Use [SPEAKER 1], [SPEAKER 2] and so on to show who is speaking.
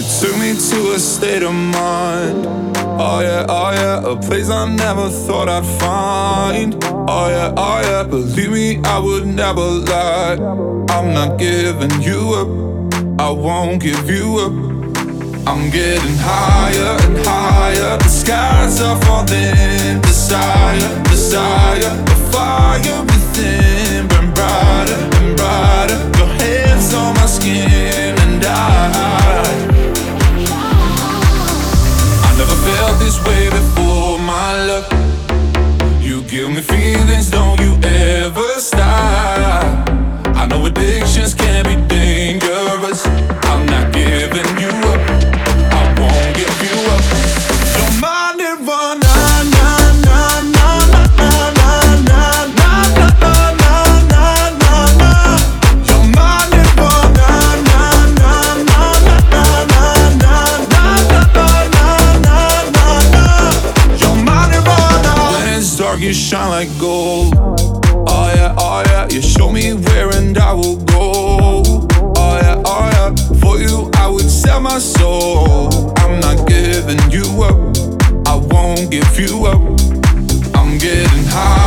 [SPEAKER 1] took me to a state of mind. Oh yeah, a place I never thought I'd find. Oh yeah, believe me, I would never lie. I'm not giving you up, I won't give you up. I'm getting higher and higher, the skies are falling. Desire, desire, the fire within burn brighter and brighter. Your hands on my skin and I never felt this way before, my love. You give me feelings, don't you ever stop. I know addictions can be dangerous. I'm not giving you up, I won't give you up. Don't mind it, run, na na na na na na na na na na na na. Don't mind it, run, na na na na na na na na. Don't mind it, run. When it's dark, you shine like gold. Oh yeah, you show me where and I will go. Oh yeah, for you I would sell my soul. I'm not giving you up, I won't give you up. I'm getting high